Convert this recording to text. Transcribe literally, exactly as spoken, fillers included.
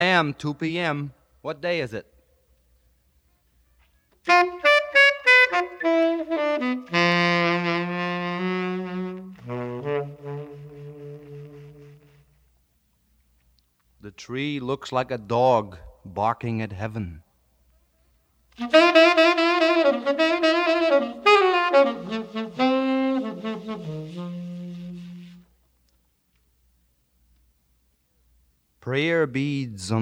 a.m., two p.m. What day is it? The tree looks like a dog barking at heaven. Prayer beads on